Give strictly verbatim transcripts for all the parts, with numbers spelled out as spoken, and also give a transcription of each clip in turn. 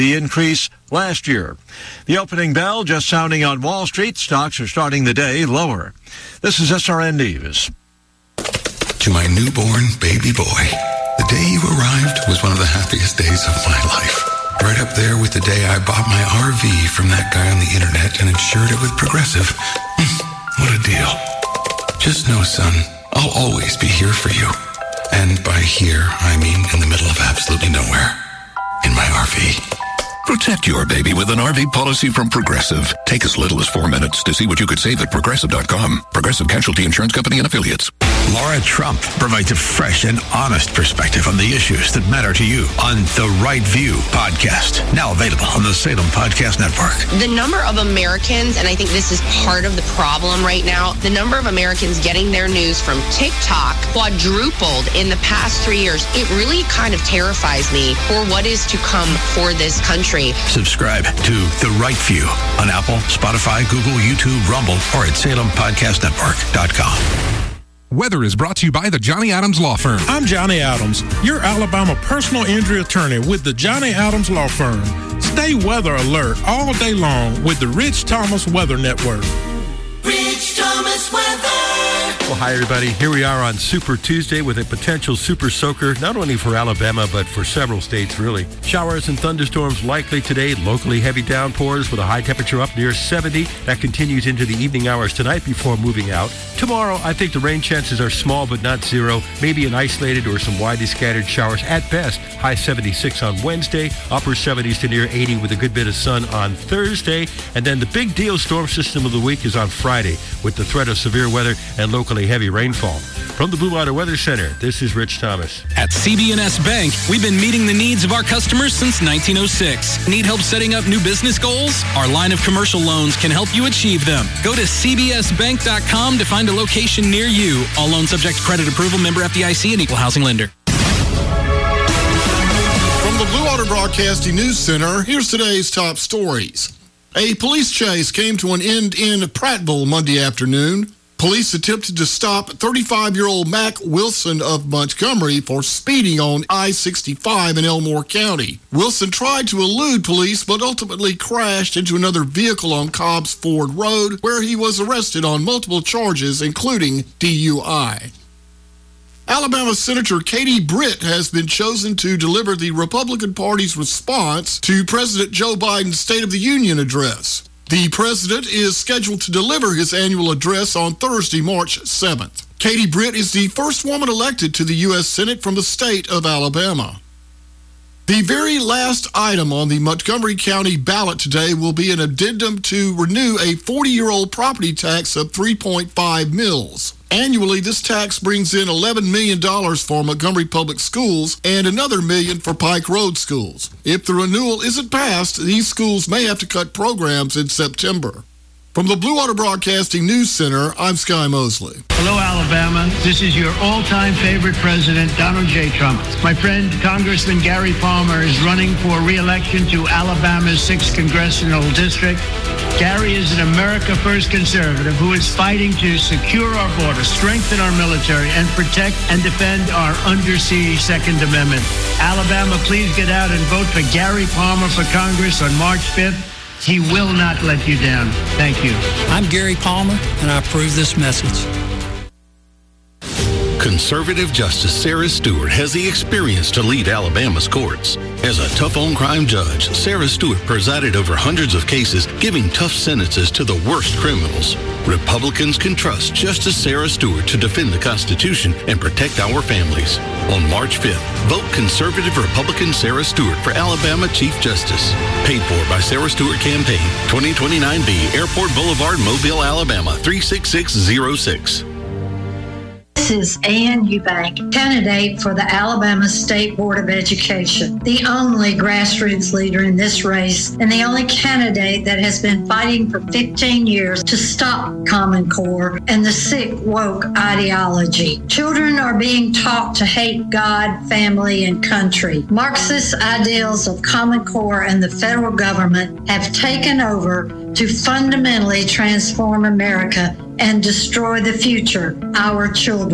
the increase last year. The opening bell just sounding on Wall Street. Stocks are starting the day lower. This is S R N News. To my newborn baby boy, the day you arrived was one of the happiest days of my life. Right up there with the day I bought my R V from that guy on the internet and insured it with Progressive. What a deal. Just know, son, I'll always be here for you. And by here, I mean in the middle of absolutely nowhere. In my R V. Protect your baby with an R V policy from Progressive. Take as little as four minutes to see what you could save at Progressive dot com. Progressive Casualty Insurance Company and Affiliates. Laura Trump provides a fresh and honest perspective on the issues that matter to you on The Right View podcast. Now available on the Salem Podcast Network. The number of Americans, and I think this is part of the problem right now, the number of Americans getting their news from TikTok quadrupled in the past three years. It really kind of terrifies me for what is to come for this country. Subscribe to The Right View on Apple, Spotify, Google, YouTube, Rumble, or at Salem Podcast Network dot com. Weather is brought to you by the Johnny Adams Law Firm. I'm Johnny Adams, your Alabama personal injury attorney with the Johnny Adams Law Firm. Stay weather alert all day long with the Rich Thomas Weather Network. Rich Thomas Weather. Well, hi, everybody. Here we are on Super Tuesday with a potential super soaker, not only for Alabama, but for several states, really. Showers and thunderstorms likely today, locally heavy downpours with a high temperature up near seventy. That continues into the evening hours tonight before moving out. Tomorrow, I think the rain chances are small but not zero. Maybe an isolated or some widely scattered showers at best. High seventy-six on Wednesday, upper seventies to near eighty with a good bit of sun on Thursday. And then the big deal storm system of the week is on Friday with the threat of severe weather and locally heavy rainfall. From the Blue Water Weather Center, this is Rich Thomas. At C B N S Bank, we've been meeting the needs of our customers since nineteen oh six. Need help setting up new business goals? Our line of commercial loans can help you achieve them. Go to c b s bank dot com to find a location near you. All loans subject to credit approval, member F D I C and equal housing lender. From the Blue Water Broadcasting News Center, here's today's top stories. A police chase came to an end in Prattville Monday afternoon. Police attempted to stop thirty-five-year-old Mac Wilson of Montgomery for speeding on I sixty-five in Elmore County. Wilson tried to elude police, but ultimately crashed into another vehicle on Cobbs Ford Road, where he was arrested on multiple charges, including D U I. Alabama Senator Katie Britt has been chosen to deliver the Republican Party's response to President Joe Biden's State of the Union address. The president is scheduled to deliver his annual address on Thursday, March seventh. Katie Britt is the first woman elected to the U S Senate from the state of Alabama. The very last item on the Montgomery County ballot today will be an addendum to renew a forty-year-old property tax of three point five mils. Annually, this tax brings in eleven million dollars for Montgomery Public Schools and another million for Pike Road schools. If the renewal isn't passed, these schools may have to cut programs in September. From the Blue Water Broadcasting News Center, I'm Sky Mosley. Hello, Alabama. This is your all-time favorite president, Donald J. Trump. My friend, Congressman Gary Palmer, is running for re-election to Alabama's sixth Congressional District. Gary is an America First conservative who is fighting to secure our border, strengthen our military, and protect and defend our undersea Second Amendment. Alabama, please get out and vote for Gary Palmer for Congress on March fifth. He will not let you down. Thank you. I'm Gary Palmer, and I approve this message. Conservative Justice Sarah Stewart has the experience to lead Alabama's courts. As a tough-on-crime judge, Sarah Stewart presided over hundreds of cases, giving tough sentences to the worst criminals. Republicans can trust Justice Sarah Stewart to defend the Constitution and protect our families. On March fifth, vote Conservative Republican Sarah Stewart for Alabama Chief Justice. Paid for by Sarah Stewart Campaign, twenty twenty-nine B, Airport Boulevard, Mobile, Alabama, three six six zero six. This is Ann Eubank, candidate for the Alabama State Board of Education, the only grassroots leader in this race and the only candidate that has been fighting for fifteen years to stop Common Core and the sick woke ideology. Children are being taught to hate God, family, and country. Marxist ideals of Common Core and the federal government have taken over to fundamentally transform America and destroy the future, our children.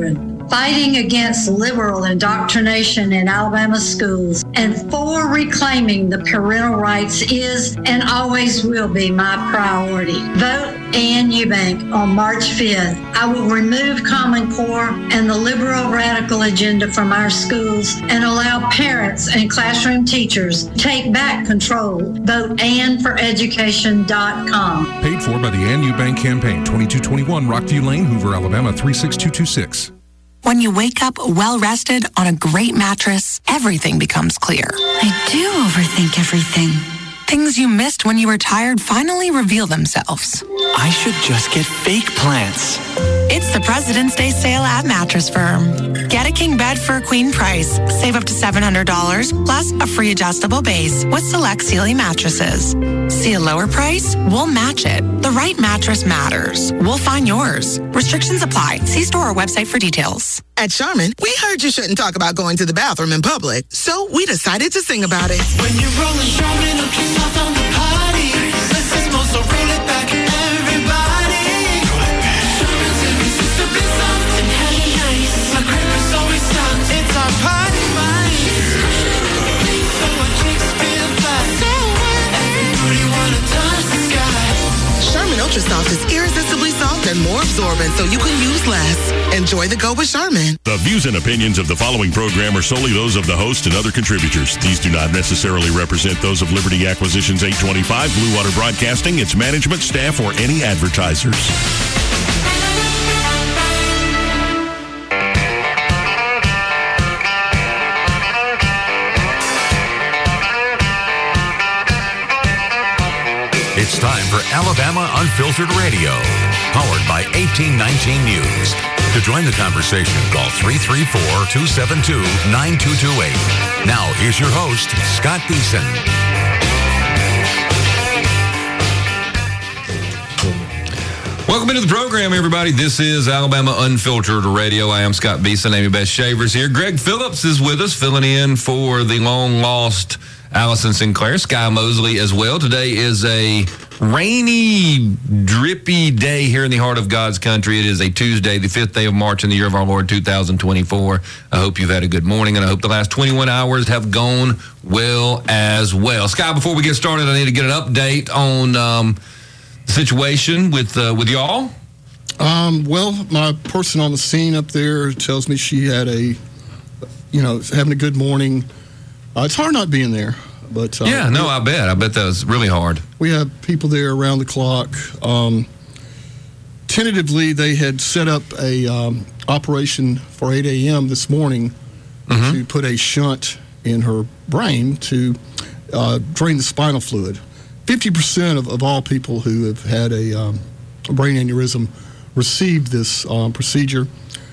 fighting against liberal indoctrination in Alabama schools, and for reclaiming the parental rights is and always will be my priority. Vote Ann Eubank on March fifth. I will remove Common Core and the liberal radical agenda from our schools and allow parents and classroom teachers to take back control. Vote Ann for education dot com. Paid for by the Ann Eubank Campaign, twenty-two twenty-one Rockview Lane, Hoover, Alabama, three six two two six. When you wake up well-rested on a great mattress, everything becomes clear. I do overthink everything. Things you missed when you were tired finally reveal themselves. I should just get fake plants. It's the President's Day sale at Mattress Firm. Get a king bed for a queen price. Save up to seven hundred dollars plus a free adjustable base with select Sealy mattresses. See a lower price? We'll match it. The right mattress matters. We'll find yours. Restrictions apply. See store or website for details. At Charmin, we heard you shouldn't talk about going to the bathroom in public, so we decided to sing about it. When you're rolling Charmin, a kiss off on the party. Let's just most so roll it back, everybody. Charmin's irresistibly soft and heavy nice. My crib is always soft. It's our party mind. So our kicks feel fast. So everybody wanna touch the sky. Charmin Ultra Soft is irresistibly soft and more absorbent, so you can use less. Enjoy the go with Charmin. The views and opinions of the following program are solely those of the host and other contributors. These do not necessarily represent those of Liberty Acquisitions eight twenty-five, Blue Water Broadcasting, its management, staff, or any advertisers. It's time for Alabama Unfiltered Radio, powered by eighteen nineteen News. To join the conversation, call three three four, two seven two, nine two two eight. Now, here's your host, Scott Beeson. Welcome into the program, everybody. This is Alabama Unfiltered Radio. I am Scott Beeson. Amy Beth Shavers here. Greg Phillips is with us, filling in for the long-lost Allison Sinclair. Sky Mosley as well. Today is a rainy, drippy day here in the heart of God's country. It is a Tuesday, the fifth day of March in the year of our Lord, two thousand twenty-four. I hope you've had a good morning, and I hope the last twenty-one hours have gone well as well. Sky, before we get started, I need to get an update on um, the situation with uh, with y'all. Um, well, my person on the scene up there tells me she had a, you know, having a good morning. Uh, it's hard not being there, but uh, yeah, no, I bet. I bet that was really hard. We have people there around the clock. Um, tentatively, they had set up a um, operation for eight a.m. this morning mm-hmm. to put a shunt in her brain to uh, drain the spinal fluid. Fifty percent of, of all people who have had a, um, a brain aneurysm received this um, procedure,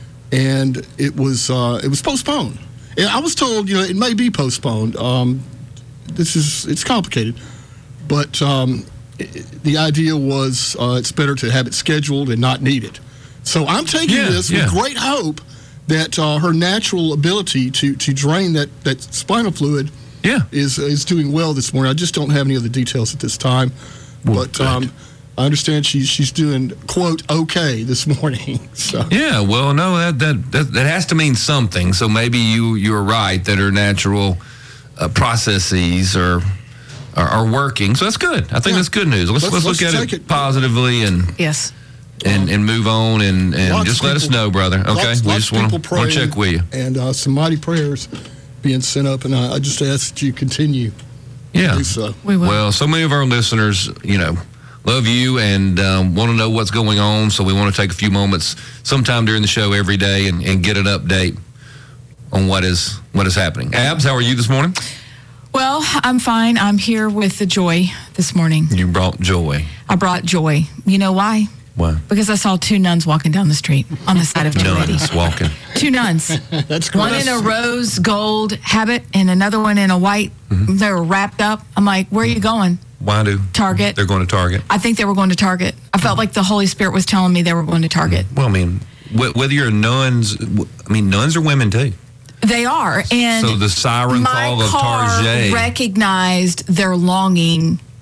and it was uh, it was postponed. And I was told, you know, it may be postponed. Um, this is, it's complicated. But um, it, the idea was uh, it's better to have it scheduled and not need it. So I'm taking yeah, this yeah. with great hope that uh, her natural ability to, to drain that, that spinal fluid yeah. is is doing well this morning. I just don't have any other details at this time. Well, but um, I understand she's she's doing, quote, okay this morning. So. Yeah, well, no, that, that that that has to mean something. So maybe you you're right that her natural uh, processes are, are are working. So that's good. I think yeah. that's good news. Let's let's, let's look at it, it positively and yes, and and move on and, and just let people, us know, brother. Okay, lots, we lots just want to check with you and uh, some mighty prayers being sent up, and I, I just ask that you continue. Yeah, to do so. We will. Well, so many of our listeners, you know, love you and um, want to know what's going on, so we want to take a few moments sometime during the show every day and, and get an update on what is what is happening. Abs, how are you this morning? Well, I'm fine. I'm here with the joy this morning. You brought joy. I brought joy. You know why? Why? Because I saw two nuns walking down the street on the side of two Nuns walking. Two nuns. That's one gross. in a rose gold habit and another one in a white. Mm-hmm. They were wrapped up. I'm like, where are you going? Why do? Target. They're going to Target. I think they were going to Target. I felt like the Holy Spirit was telling me they were going to Target. Well, I mean, wh- whether you're nuns, I mean, nuns are women too. They are. And so the siren my call of car Target recognized their longing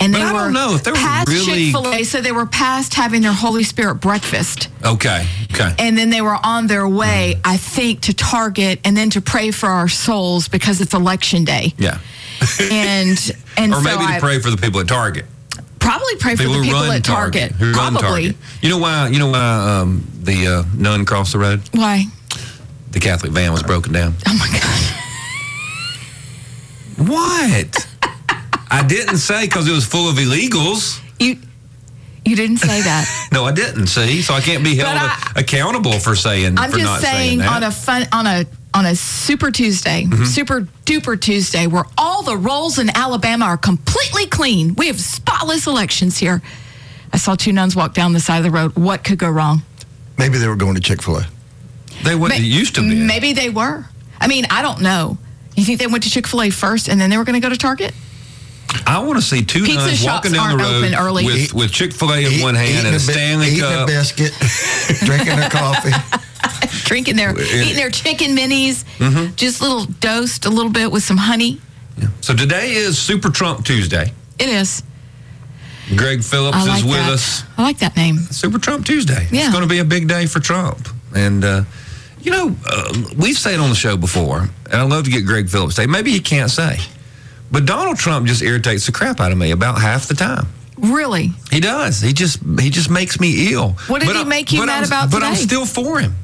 And But they I were don't know if they were past really- Chick-fil-A, so they were past having their Holy Spirit breakfast. Okay. Okay. And then they were on their way, I think, to Target and then to pray for our souls because it's election day. Yeah. And and or so maybe I to pray for the people at Target. probably pray for People the who people run at Target. Who run Probably. Target. You know why? You know why um, the uh, nun crossed the road? Why? The Catholic van was broken down. Oh my God. What? I didn't say because it was full of illegals. You you didn't say that. No, I didn't. See, so I can't be held But I- a- accountable for saying. I'm for just not saying, that. on a fun on a on a super Tuesday, Mhm. super duper Tuesday, where all the rolls in Alabama are completely clean. We have spotless elections here. I saw two nuns walk down the side of the road. What could go wrong? Maybe they were going to Chick-fil-A. They what Ma- it used to be. Maybe they were. I mean, I don't know. You think they went to Chick-fil-A first and then they were going to go to Target? I want to see two Pizza nuns shops walking down the aren't road open early. with, with Chick-fil-A in Eat- one hand eating and a a bi- Stanley eating cup. a biscuit, drinking their coffee. Drinking their, eating their chicken minis, Mhm. just little dosed a little bit with some honey. So today is Super Trump Tuesday. It is. Greg Phillips I like is with that. us. I like that name. Super Trump Tuesday. Yeah. It's going to be a big day for Trump. And, uh, you know, uh, we've said on the show before, and I'd love to get Greg Phillips to say, maybe he can't say, but Donald Trump just irritates the crap out of me about half the time. Really? He does. He just he just makes me ill. What did But he I- make you but mad I'm- about But I'm today? still for him.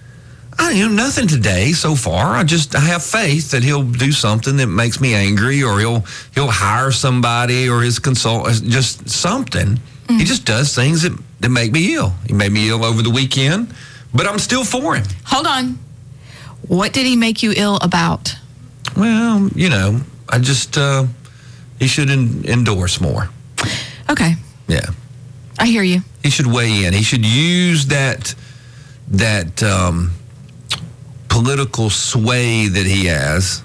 I you know nothing today so far. I just I have faith that he'll do something that makes me angry, or he'll he'll hire somebody, or his consultant, just something. Mm. He just does things that, that make me ill. He made me ill over the weekend, but I'm still for him. Hold on. What did he make you ill about? Well, you know, I just uh, he should en- endorse more. Okay. Yeah. I hear you. He should weigh in. He should use that that um, political sway that he has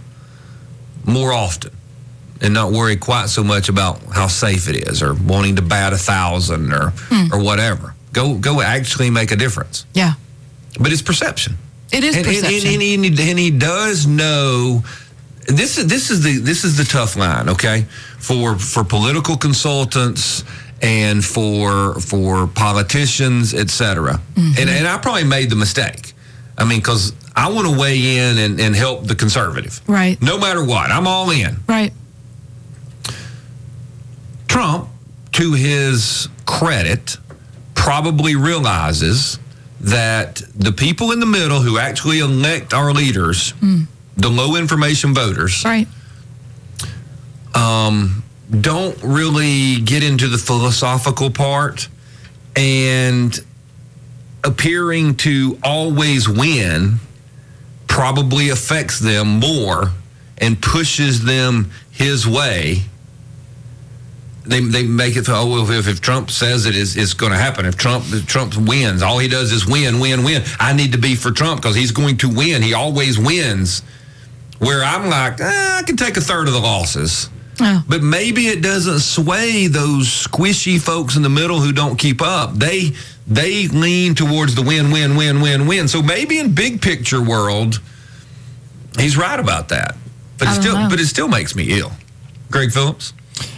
more often, and not worry quite so much about how safe it is, or wanting to bat a thousand, or Hmm. or whatever. Go go actually make a difference. Yeah. But it's perception. It is and, and- perception. And, and, and, he, and he does know. This is this is the this is the tough line, okay, for for political consultants and for for politicians, et cetera. Mm-hmm. And and I probably made the mistake. I mean, because I want to weigh in and, and help the conservative, Right. no matter what. I'm all in. Right. Trump, to his credit, probably realizes that the people in the middle who actually elect our leaders, Mm. the low information voters, Right. um, don't really get into the philosophical part, and appearing to always win probably affects them more and pushes them his way. They, they make it, oh, well, if, if Trump says it is it's going to happen, if Trump if Trump wins, all he does is win, win, win. I need to be for Trump because he's going to win. He always wins. Where I'm like, eh, I can take a third of the losses. Oh. But maybe it doesn't sway those squishy folks in the middle who don't keep up. They they lean towards the win, win, win, win, win. So maybe in big picture world, he's right about that. But I it don't still know. but it still makes me ill. Greg Phillips?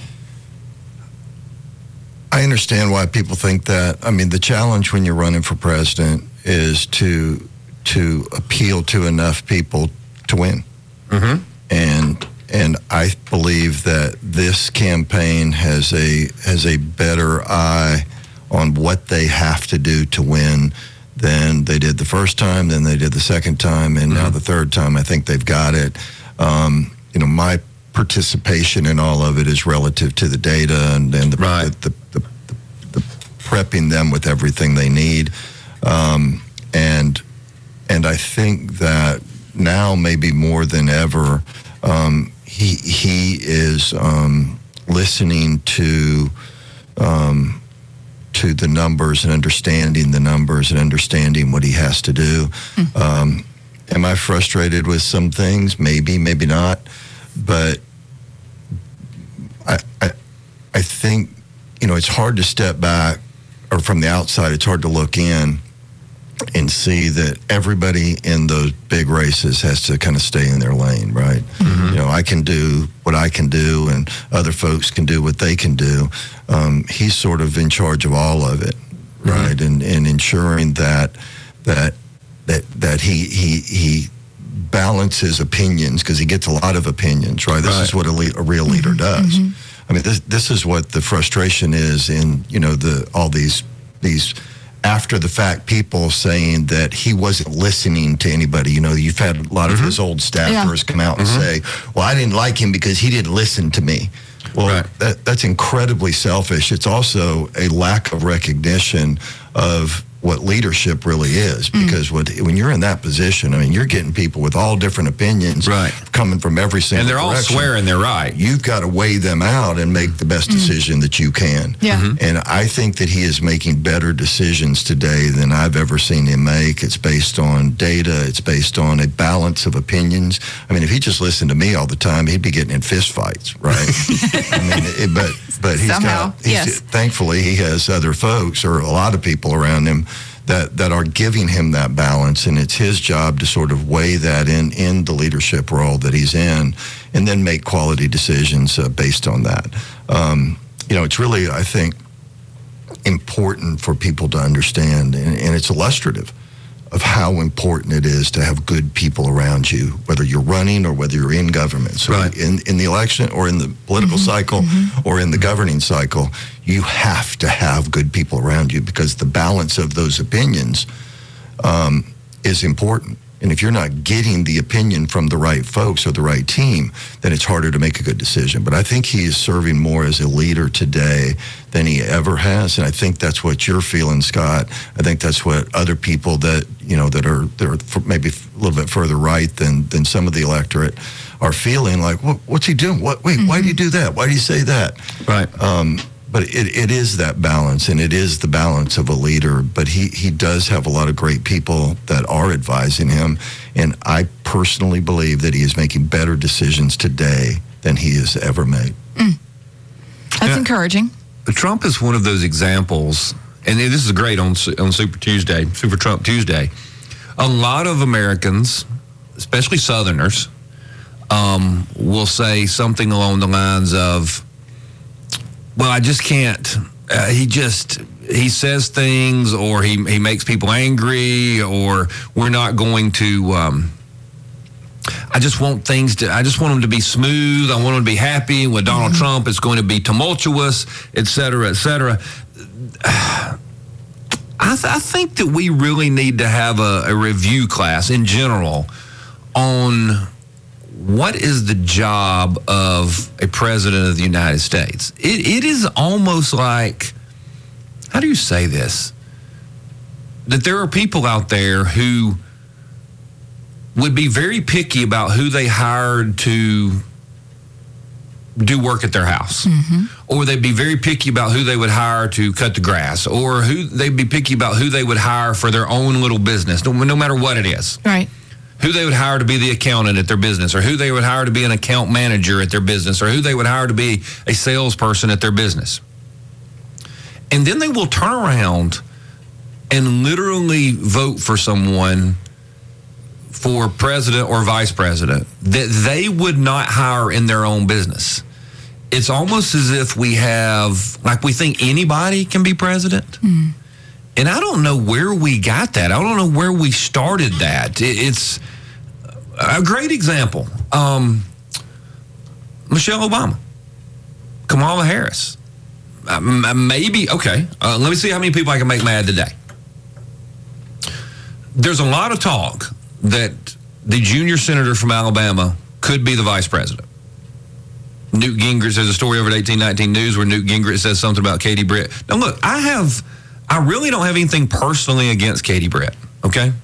I understand why people think that. I mean, the challenge when you're running for president is to to appeal to enough people to win. Mm-hmm. And and I believe that this campaign has a has a better eye on what they have to do to win than they did the first time, than they did the second time, and now the third time. I think they've got it. Um, you know, my participation in all of it is relative to the data and, and the, Right. the, the, the, the prepping them with everything they need. Um, and and I think that now maybe more than ever, um, he he is um, listening to um, to the numbers and understanding the numbers and understanding what he has to do. Um, am I frustrated with some things? Maybe, maybe not. But I, I I think, you know, it's hard to step back, or from the outside, it's hard to look in and see that everybody in those big races has to kind of stay in their lane, right? Mm-hmm. You know, I can do what I can do, and other folks can do what they can do. Um, he's sort of in charge of all of it, right? Mm-hmm. And and ensuring that that that that he he he balances opinions, because he gets a lot of opinions, right? This right. is what a, le- a real leader mm-hmm. does. Mm-hmm. I mean, this this is what the frustration is in, you know, the all these these after the fact people saying that he wasn't listening to anybody. You know, you've had a lot of mm-hmm. his old staffers yeah. come out and mm-hmm. say, well, I didn't like him because he didn't listen to me. Well, right. that, that's incredibly selfish. It's also a lack of recognition of what leadership really is, because mm. what, when you're in that position, I mean, you're getting people with all different opinions right. coming from every single and they're direction. all swearing they're right. You've got to weigh them out and make the best mm. decision that you can. Yeah. Mm-hmm. And I think that he is making better decisions today than I've ever seen him make. It's based on data. It's based on a balance of opinions. I mean, if he just listened to me all the time, he'd be getting in fist fights, right? I mean, it, but but he's Somehow, got. He's, yes. Thankfully, he has other folks or a lot of people around him that, that are giving him that balance, and it's his job to sort of weigh that in in the leadership role that he's in, and then make quality decisions uh, based on that. Um, you know, it's really, I think, important for people to understand, and, and it's illustrative of how important it is to have good people around you, whether you're running or whether you're in government. So right. in, in the election or in the political mm-hmm. cycle mm-hmm. or in the governing cycle, you have to have good people around you, because the balance of those opinions um, is important. And if you're not getting the opinion from the right folks or the right team, then it's harder to make a good decision. But I think he is serving more as a leader today than he ever has. And I think that's what you're feeling, Scott. I think that's what other people that, you know, that are, that are maybe a little bit further right than, than some of the electorate are feeling like, what, what's he doing? What, wait, mm-hmm. why do you do that? Why do you say that? Right. Um, But it, it is that balance, and it is the balance of a leader. But he, he does have a lot of great people that are advising him. And I personally believe that he is making better decisions today than he has ever made. Mm. That's yeah. encouraging. Trump is one of those examples, and this is great on, on Super Tuesday, Super Trump Tuesday. A lot of Americans, especially Southerners, um, will say something along the lines of, well, I just can't. Uh, he just, he says things, or he, he makes people angry, or we're not going to, um, I just want things to, I just want them to be smooth. I want them to be happy. With Donald mm-hmm. Trump, it's going to be tumultuous, et cetera, et cetera. I, th- I think that we really need to have a, a review class in general on what is the job of a president of the United States. It, it is almost like, how do you say this? That there are people out there who would be very picky about who they hired to do work at their house. Mm-hmm. Or they'd be very picky about who they would hire to cut the grass, or who they'd be picky about who they would hire for their own little business, no, no matter what it is. Right. Who they would hire to be the accountant at their business, or who they would hire to be an account manager at their business, or who they would hire to be a salesperson at their business. And then they will turn around and literally vote for someone for president or vice president that they would not hire in their own business. It's almost as if we have, like, we think anybody can be president. Mm. And I don't know where we got that. I don't know where we started that. It's a great example. Um, Michelle Obama, Kamala Harris. Uh, maybe, okay, uh, let me see how many people I can make mad today. There's a lot of talk that the junior senator from Alabama could be the vice president. Newt Gingrich, there's a story over at eighteen nineteen News where Newt Gingrich says something about Katie Britt. Now, look, I have... I really don't have anything personally against Katie Britt, okay?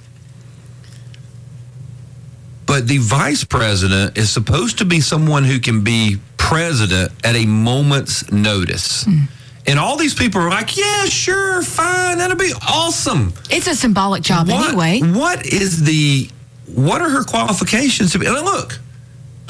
But the vice president is supposed to be someone who can be president at a moment's notice. Mm. And all these people are like, yeah, sure, fine, that'll be awesome. It's a symbolic job what, anyway. What is the, what are her qualifications to be? And look,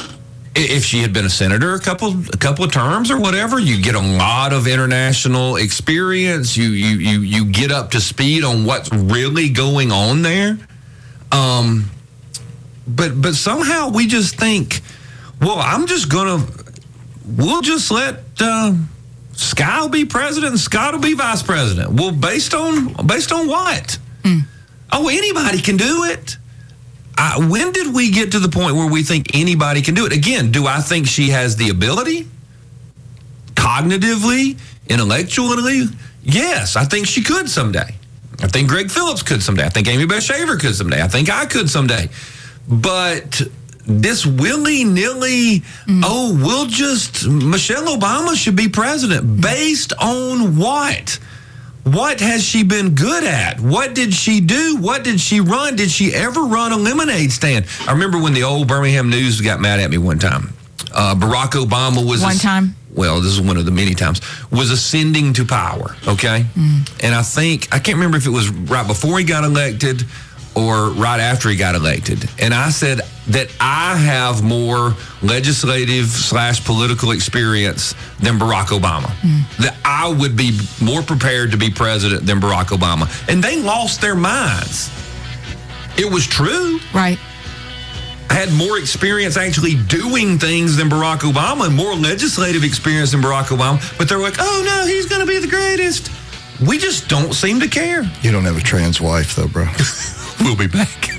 If she had been a senator a couple a couple of terms or whatever, you get a lot of international experience. You you you you get up to speed on what's really going on there. Um, but but somehow we just think, well, I'm just gonna, we'll just let uh, Sky will be president and Scott will be vice president. Well, based on based on what? Mm. Oh, anybody can do it. I, when did we get to the point where we think anybody can do it? Again, do I think she has the ability? Cognitively, intellectually? Yes, I think she could someday. I think Greg Phillips could someday. I think Amy Beth Shaver could someday. I think I could someday. But this willy-nilly, mm. oh, we'll just, Michelle Obama should be president. Based on what? What has she been good at? What did she do? What did she run? Did she ever run a lemonade stand? I remember when the old Birmingham News got mad at me one time. Uh, Barack Obama was... One time? Well, this is one of the many times, was ascending to power, okay? Mm. And I think, I can't remember if it was right before he got elected or right after he got elected. And I said that I have more legislative slash political experience than Barack Obama. Mm. That I would be more prepared to be president than Barack Obama. And they lost their minds. It was true. Right. I had more experience actually doing things than Barack Obama and more legislative experience than Barack Obama. But they're like, oh, no, he's going to be the greatest. We just don't seem to care. You don't have a trans wife, though, bro. We'll be back.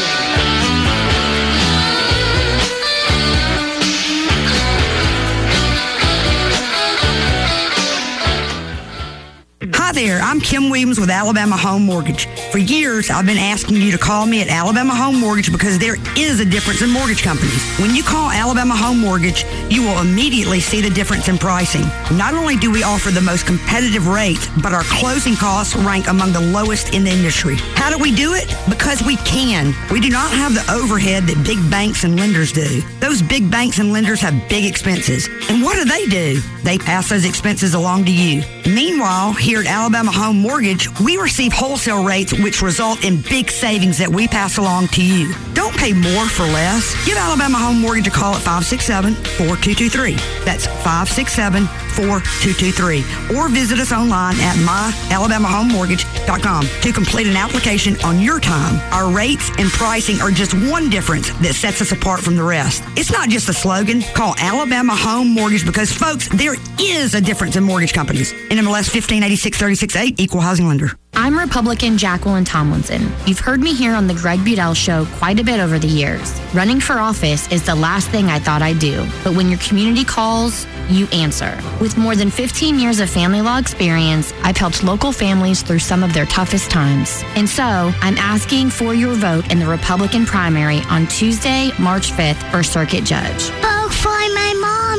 Hi there, I'm Kim Williams with Alabama Home Mortgage. For years, I've been asking you to call me at Alabama Home Mortgage because there is a difference in mortgage companies. When you call Alabama Home Mortgage, you will immediately see the difference in pricing. Not only do we offer the most competitive rates, but our closing costs rank among the lowest in the industry. How do we do it? Because we can. We do not have the overhead that big banks and lenders do. Those big banks and lenders have big expenses. And what do they do? They pass those expenses along to you. Meanwhile, here at Alabama Home Mortgage, we receive wholesale rates which result in big savings that we pass along to you. Don't pay more for less. Give Alabama Home Mortgage a call at five six seven, four two two three. That's five six seven, four two two three. Or visit us online at my alabama home mortgage dot com to complete an application on your time. Our rates and pricing are just one difference that sets us apart from the rest. It's not just a slogan. Call Alabama Home Mortgage because, folks, there is a difference in mortgage companies. N M L S fifteen eighty-six thirty-six eight, Equal Housing Lender. I'm Republican Jacqueline Tomlinson. You've heard me here on the Greg Budell Show quite a bit over the years. Running for office is the last thing I thought I'd do, but when your community calls, you answer. With more than fifteen years of family law experience, I've helped local families through some of their toughest times. And so, I'm asking for your vote in the Republican primary on Tuesday, March fifth for Circuit Judge. Vote for my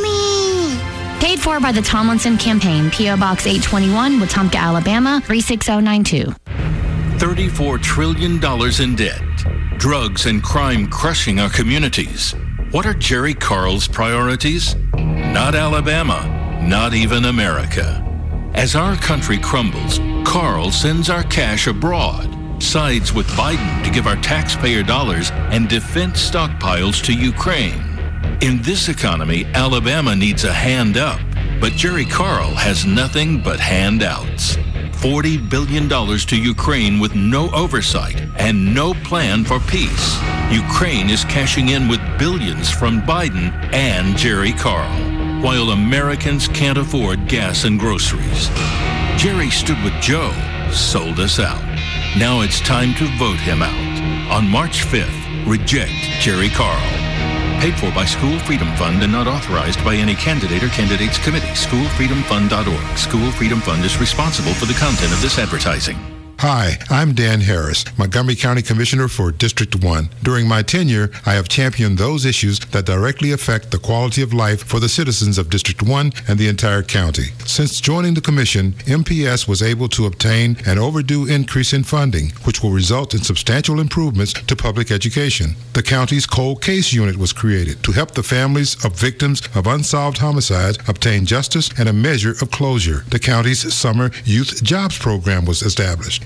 mommy! Paid for by the Tomlinson Campaign, P O Box eight twenty-one, Wetumpka, Alabama, three six zero nine two. thirty-four trillion dollars in debt. Drugs and crime crushing our communities. What are Jerry Carl's priorities? Not Alabama, not even America. As our country crumbles, Carl sends our cash abroad, sides with Biden to give our taxpayer dollars and defense stockpiles to Ukraine. In this economy, Alabama needs a hand up, but Jerry Carl has nothing but handouts. forty billion dollars to Ukraine with no oversight and no plan for peace. Ukraine is cashing in with billions from Biden and Jerry Carl, while Americans can't afford gas and groceries. Jerry stood with Joe, sold us out. Now it's time to vote him out. On March fifth, reject Jerry Carl. Paid for by School Freedom Fund and not authorized by any candidate or candidates committee. school freedom fund dot org. School Freedom Fund is responsible for the content of this advertising. Hi, I'm Dan Harris, Montgomery County Commissioner for District one. During my tenure, I have championed those issues that directly affect the quality of life for the citizens of District one and the entire county. Since joining the Commission, M P S was able to obtain an overdue increase in funding, which will result in substantial improvements to public education. The county's cold case unit was created to help the families of victims of unsolved homicides obtain justice and a measure of closure. The county's summer youth jobs program was established.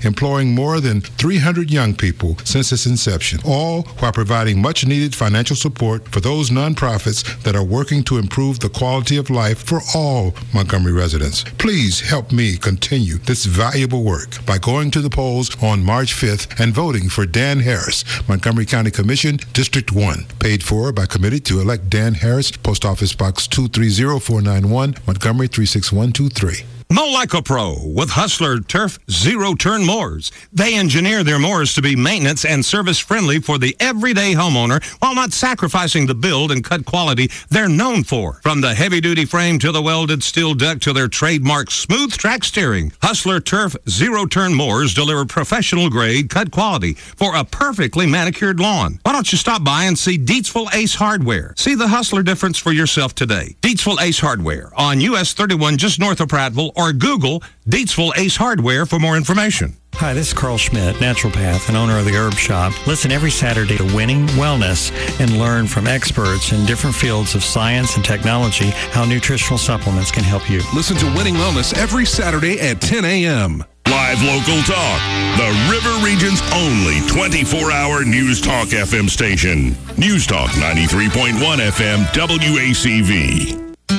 employing more than three hundred young people since its inception, all while providing much-needed financial support for those nonprofits that are working to improve the quality of life for all Montgomery residents. Please help me continue this valuable work by going to the polls on March fifth and voting for Dan Harris, Montgomery County Commission, District one. Paid for by committee to elect Dan Harris, Post Office Box two three zero four nine one, Montgomery three six one two three. Mow like a pro with Hustler Turf Zero-Turn Mowers. They engineer their mowers to be maintenance and service-friendly for the everyday homeowner while not sacrificing the build and cut quality they're known for. From the heavy-duty frame to the welded steel deck to their trademark smooth track steering, Hustler Turf Zero-Turn Mowers deliver professional-grade cut quality for a perfectly manicured lawn. Why don't you stop by and see Deatsville Ace Hardware? See the Hustler difference for yourself today. Deatsville Ace Hardware on U S thirty-one just north of Prattville, or Google Deatsville Ace Hardware for more information. Hi, this is Carl Schmidt, naturopath and owner of the Herb Shop. Listen every Saturday to Winning Wellness and learn from experts in different fields of science and technology how nutritional supplements can help you. Listen to Winning Wellness every Saturday at ten a.m. Live local talk. The River Region's only twenty-four hour News Talk F M station. News Talk ninety-three point one F M W A C V.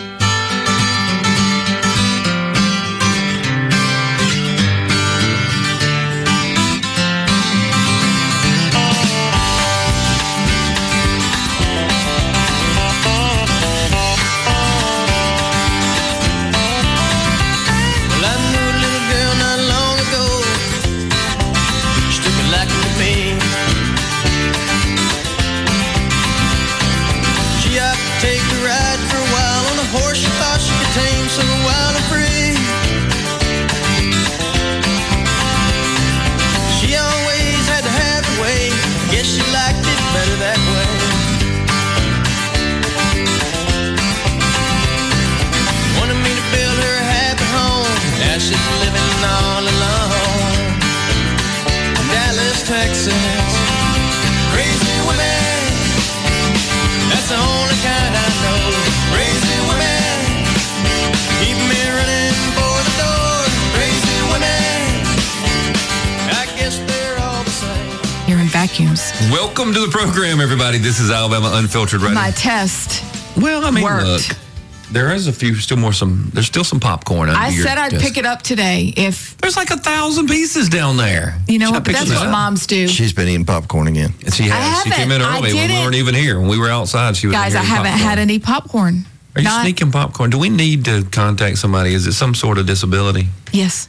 Welcome to the program, everybody. This is Alabama Unfiltered Radio. My test. Well, I mean, worked. look, there is a few, still more some. There's still some popcorn. Under I your said I'd desk. pick it up today. If there's like a thousand pieces down there, you know Should I what? But pick that's some what up? moms do. She's been eating popcorn again. And she has. She came in I early when we didn't- weren't even here. When we were outside, she was. Guys, I eating haven't popcorn. had any popcorn. Are you Not- sneaking popcorn? Do we need to contact somebody? Is it some sort of disability? Yes.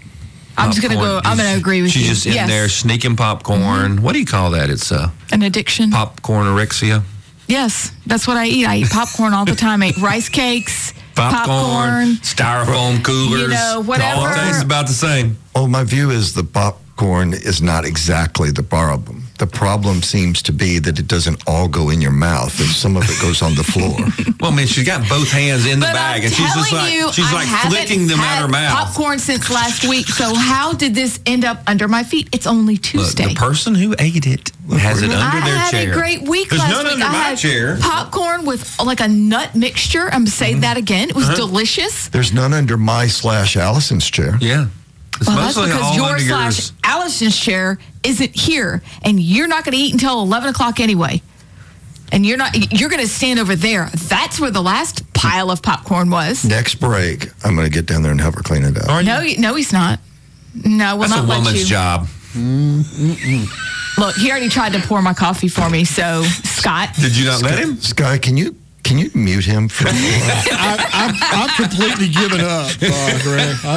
I'm just gonna go. Popcorn. I'm gonna agree with She's you. just in yes. there sneaking popcorn. What do you call that? It's uh, An addiction. popcornorexia. Yes, that's what I eat. I eat popcorn all the time. I eat rice cakes, Popcorn, styrofoam coolers. You know, whatever. All tastes about the same. Oh, my view is the popcorn is not exactly the problem. The problem seems to be that it doesn't all go in your mouth, and some of it goes on the floor. Well, I mean, she's got both hands in the But bag, I'm and she's just telling like you, she's I like haven't flicking them had out her mouth. Popcorn since last week. So how did this end up under my feet? It's only Look, Tuesday. the person who ate it has it under I their had chair. a great week There's last none week. under I my had chair. popcorn with like a nut mixture. I'm saying that again. It was Uh-huh. delicious. There's none under my slash Allison's chair. Yeah. It's Well, that's mostly because all your under slash yours. Allison's chair isn't here, and you're not going to eat until eleven o'clock anyway. And you're not. You're going to stand over there. That's where the last pile of popcorn was. Next break, I'm going to get down there and have her clean it up. No, he- no, he's not. No, we'll That's not a let woman's you. job. Look, he already tried to pour my coffee for me. So, Scott, Did you not let him? Sky, can you can you mute him for a while? I, I've, I've completely given up, uh, Greg. I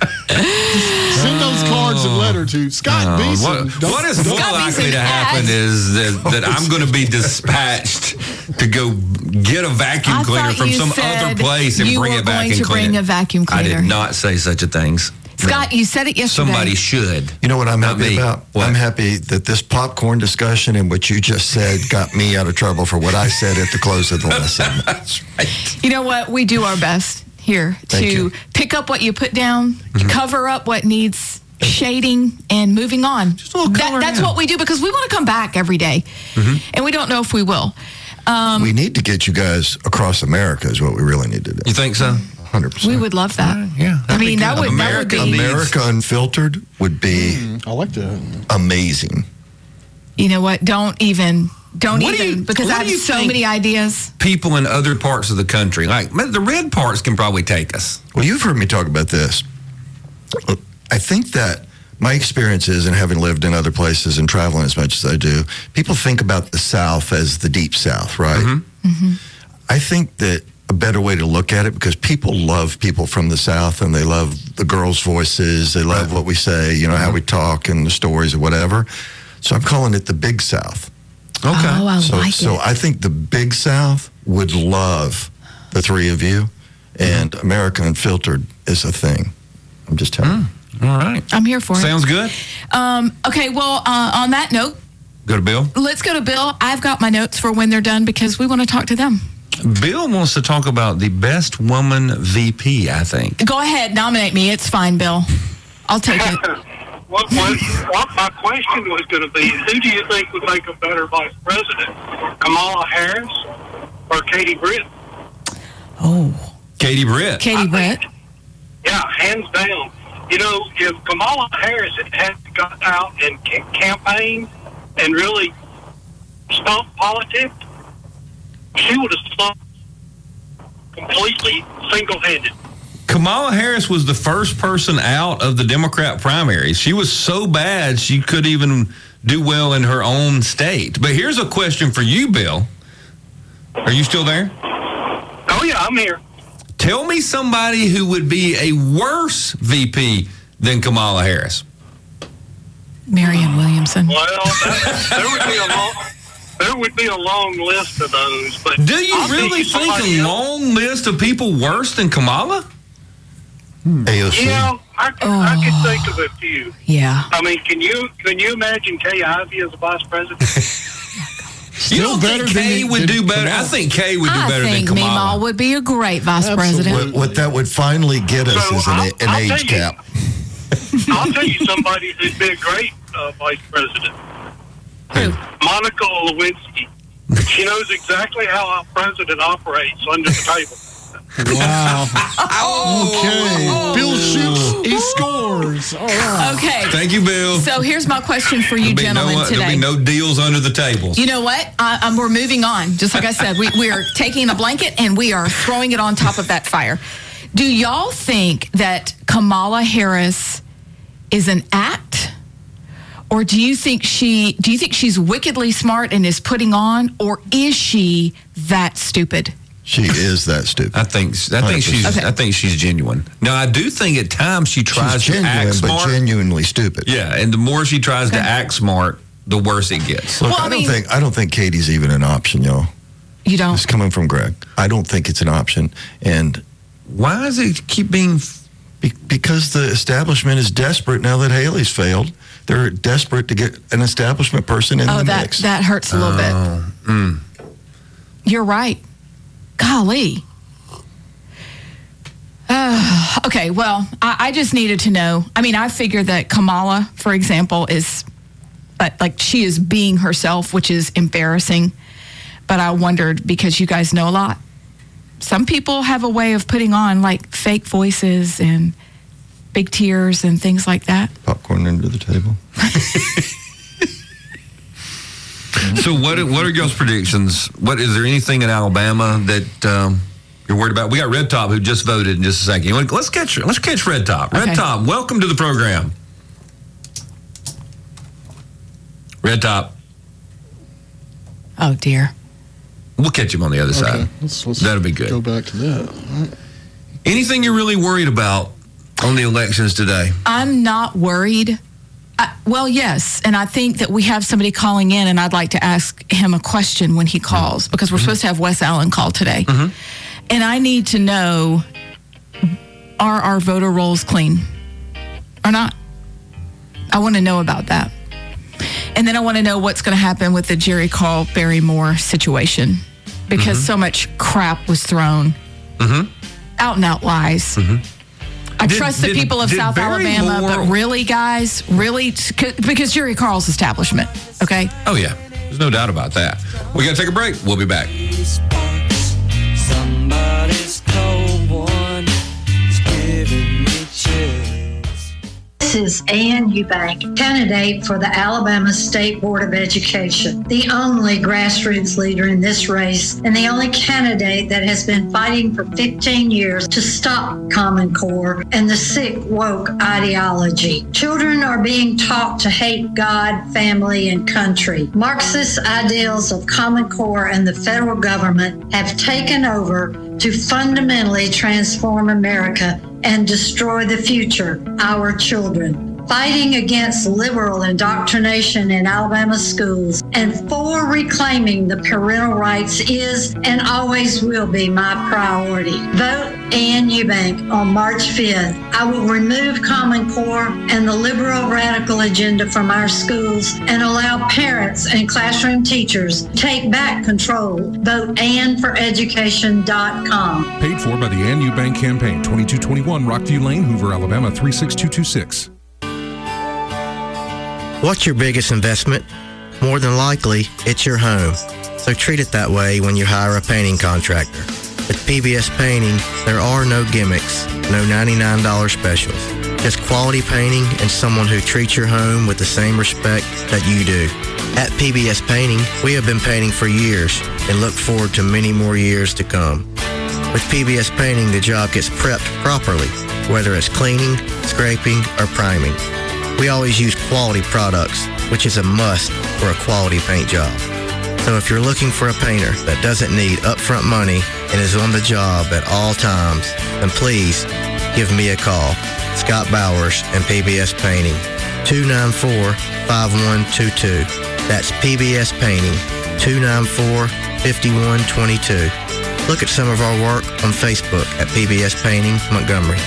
just, send those cards and letter to Scott Oh, Beeson. what, Don't- what is more Scott likely Beeson to happen asked- is that, that I'm going to be dispatched to go get a vacuum I cleaner thought from you some said other place and you bring were it back going and to clean bring it. a vacuum I cleaner. did not say such a thing. Scott, you said it yesterday. Somebody should. You know what I'm Not happy me. about? I'm happy that this popcorn discussion and what you just said got me out of trouble for what I said at the close of the last segment. That's right. You know what? We do our best here Thank to you. pick up what you put down, Mm-hmm. cover up what needs shading, and moving on. That, that's what we do because we want to come back every day. Mm-hmm. And we don't know if we will. Um, we need to get you guys across America is what we really need to do. You think so? one hundred percent. we would love that. Yeah. And I mean, that would, that would be America Unfiltered would be Mm, I like that. amazing. You know what? Don't even, don't What do even, you- because what I have do you so think- many ideas. People in other parts of the country, like man, the red parts, can probably take us. Well, you've heard me talk about this. I think that my experiences and having lived in other places and traveling as much as I do, people think about the South as the deep South, right? Mm-hmm. I think that a better way to look at it, because people love people from the South and they love the girls' voices, they love what we say, you know, how we talk and the stories or whatever. So I'm calling it the Big South. Okay. Oh, I so, like so it. I think the Big South would love the three of you, and America Unfiltered is a thing. I'm just telling you. All right. I'm here for it. Sounds good. Um, okay, well, uh, on that note, Go to Bill. let's go to Bill. I've got my notes for when they're done because we want to talk to them. Bill wants to talk about the best woman V P, I think. Go ahead, nominate me. It's fine, Bill. I'll take it. What, what, what my question was going to be, who do you think would make a better vice president, Kamala Harris or Katie Britt? Oh. Katie Britt. Katie Britt. Yeah, hands down. You know, if Kamala Harris had, had got out and ca- campaigned and really stopped politics, she would have stopped completely single-handed. Kamala Harris was the first person out of the Democrat primaries. She was so bad she could even do well in her own state. But here's a question for you, Bill. Are you still there? Oh, yeah, I'm here. Tell me somebody who would be a worse V P than Kamala Harris. Marianne Williamson. Well, that, there would be a long, there would be a long list of those. But Do you I'll really tell think somebody a else. long list of people worse than Kamala? A O C. Yeah, I can, I can think of a few. Yeah. I mean, can you can you imagine Kay Ivey as a vice president? You don't think Kay would do better? I think Kay would do I better than think Kamala. Meemaw would be a great vice president. What, what that would finally get us So is an, I'll- an I'll age tell you. cap. I'll tell you somebody who'd be a great uh, vice president. Who? Monica Lewinsky. She knows exactly how a president operates under the table. Wow. Okay. Bill shoots, he scores. All right. Okay. Thank you, Bill. So here's my question for you There'll be gentlemen no, today. There'll be no deals under the tables. You know what? I, um, we're moving on. Just like I said, we, we are taking a blanket and we are throwing it on top of that fire. Do y'all think that Kamala Harris is an act? Or do you think she do you think she's wickedly smart and is putting on, or is she that stupid? She is that stupid. I think I think she's Okay. I think she's genuine. Now I do think at times she tries She's to genuine, act but smart. genuinely stupid. Yeah, and the more she tries to act smart, the worse it gets. Look, Well, I I don't mean- think I don't think Katie's even an option, y'all. You don't? It's coming from Greg. I don't think it's an option, and why does it keep being? Be- because the establishment is desperate now that Haley's failed. They're desperate to get an establishment person in Oh, the that mix. that hurts a little bit. Mm. You're right. Golly. Uh, okay, well, I, I just needed to know. I mean, I figure that Kamala, for example, is uh, like she is being herself, which is embarrassing. But I wondered, because you guys know a lot, some people have a way of putting on like fake voices and big tears and things like that. Popcorn under the table. So what? What are y'all's predictions? What is there anything in Alabama that um, you're worried about? We got Red Top who just voted in just a second. You want, let's catch let's catch Red Top. Red Okay. Top, welcome to the program. Red Top, Oh dear. we'll catch him on the other Okay. side. Let's, let's That'll be good. Go back to that. All right. Anything you're really worried about on the elections today? I'm not worried. I, well, yes, and I think that we have somebody calling in, and I'd like to ask him a question when he calls, because we're supposed to have Wes Allen call today. And I need to know, are our voter rolls clean or not? I want to know about that. And then I want to know what's going to happen with the Jerry Carl Barrymore situation, because so much crap was thrown, out and out lies. I Did- trust the did- people of did South Alabama, Barrymore- but really, guys, really, t- c- because Jerry Carl's establishment, okay? Oh yeah, there's no doubt about that. We got to take a break. We'll be back. Somebody's cold one is giving me is Ann Eubank, candidate for the Alabama State Board of Education, the only grassroots leader in this race and the only candidate that has been fighting for fifteen years to stop Common Core and the sick woke ideology. Children are being taught to hate God, family, and country. Marxist ideals of Common Core and the federal government have taken over to fundamentally transform America and destroy the future, our children. Fighting against liberal indoctrination in Alabama schools and for reclaiming the parental rights is and always will be my priority. Vote Ann Eubank on March fifth. I will remove Common Core and the liberal radical agenda from our schools and allow parents and classroom teachers to take back control. Vote Ann for education dot com. Paid for by the Ann Eubank Campaign, twenty-two twenty-one Rockview Lane, Hoover, Alabama, three six two two six. What's your biggest investment? More than likely, it's your home. So treat it that way when you hire a painting contractor. With P B S Painting, there are no gimmicks, no ninety-nine dollars specials. Just quality painting and someone who treats your home with the same respect that you do. At P B S Painting, we have been painting for years and look forward to many more years to come. With P B S Painting, the job gets prepped properly, whether it's cleaning, scraping, or priming. We always use quality products, which is a must for a quality paint job. So if you're looking for a painter that doesn't need upfront money and is on the job at all times, then please give me a call. Scott Bowers and P B S Painting, two nine four, five one two two. That's P B S Painting, two nine four, five one two two. Look at some of our work on Facebook at P B S Painting Montgomery.